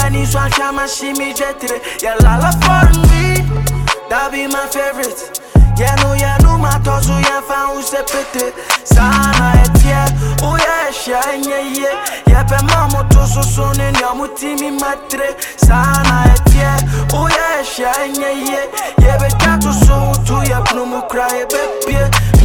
many swan shama shimi jetre. Yeah, lala for me. That be my favorite. Yeah, no, my tozu ya found sepete. Sana etia, oh yeah, shine, yeah, pe mamo toso son in your mutimi matre. Sana etia, oh yeah, shine, yeah, be tato so to ya plumu cry, baby.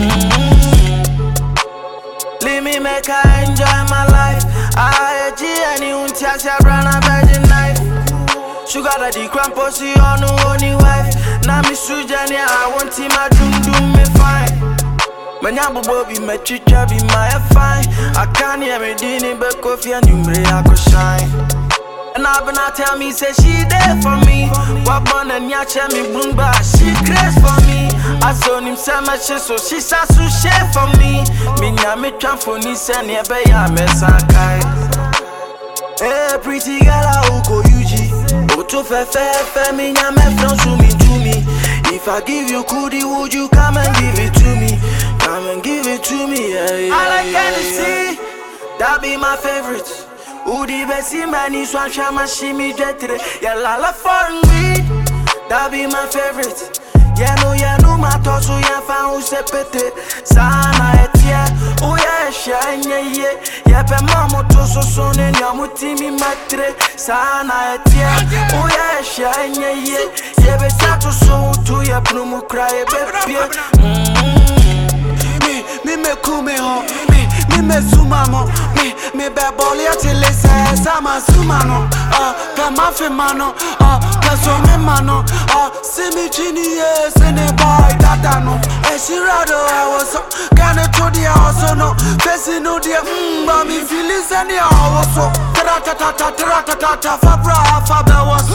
Leave me make I enjoy my life. I any untia run a virgin knife. Sugar daddy cramposy on no only wife. Na mi sujani I want him a do me fine. Manyambo Bobby me chicha be my fine. I can't hear me dini but coffee and you may I go shine. And I been tell me say she there for me. What born and yacha me boom ba she crazy for me. I saw him say my shit so she sa su share for me. Me nya me tram for ni say ne be ya me sakai. Hey pretty girl I go UG. Oto fe me nya me from to me. If I give you goodie, would you come and give it to me? Come and give it to me, yeah. I like Hennessy, that be my favorite. Udi besi mani swan shama shimi jetre. Yeah, lala foreign weed, that be my favorite. Yeah, no, my tosu ya found sepete. Sana etia, oh yeah, shine, yeah, pe mamo toso son in your mutimi matre. Sana etia, oh yeah, shine, yeah, be tato so to ya plumu cry, baby. Me kume ho, me sumamo, me beboli atile se sama sumano, kama femano, kaso me mano, simi chini yes ne boy dadano, shirado I was gonna to the house no, facing no dear, but me feeling any also, tata fabra fabra was,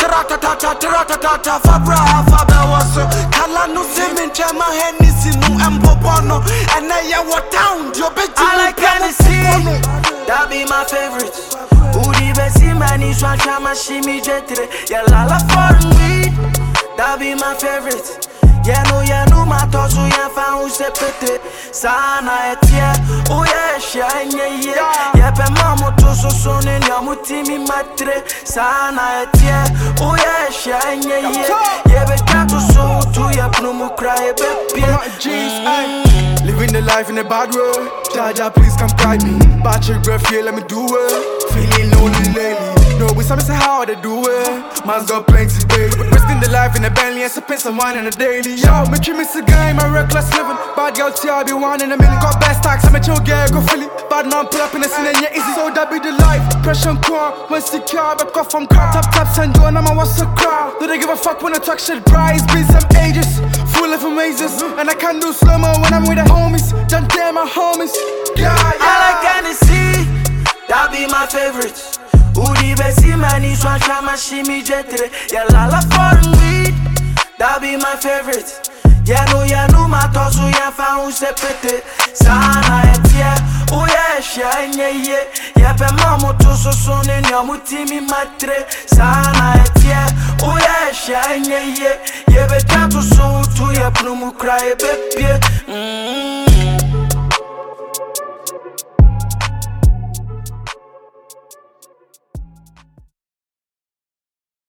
tata fabra fabra was, kalano semen chama Hennessy no ampopono, and I what town your bitch. I like Hennessy, that be my favorite. Udi besi mani swan shama shimi jetre. Yeah, lala foreign weed, that be my favorite. Yeah, no, my tosu ya found sepete. Sana etia, oh yeah, shine, yeah, pe mamo toso son in your mutimi matre. Sana etia, oh yeah, shine, yeah, be tato so to ya plumu cry, baby. Living the life in a bad world. Jaja, please come guide me. Bad chick breath, yeah, let me do it. Feeling lonely lately. No, we some say how they do it. Man's got plenty, baby. Risking the life in a Bentley and sipping some wine in a daily. Yo, me treat me cigar in my reckless living. Bad girl, I be one in a million. Got best tax, I'm a chill girl, go Philly. Bad man, pull up in the scene and yeah, easy. So that be the life. Pressure and core, when secure, but cough from car. Tap, send you and I'm a what's a crowd. Do they give a fuck when I talk shit? Bri, it's been some ages. Full of amazes. And I can do slow-mo when I'm with the homies. Don't dare my homies. Yeah. I like Hennessy, that be my favorite. Udi besi mani swan shama shimi jetre. Yeah, lala foreign weed, that be my favorite. Yeah, no, my tosu ya found sepete. Sana etia, oh yeah, shine, yeah, pe mamo toso son in your mutimi matre. Sana etia, oh yeah, shine, yeah, be tato so to ya plumu cry, baby.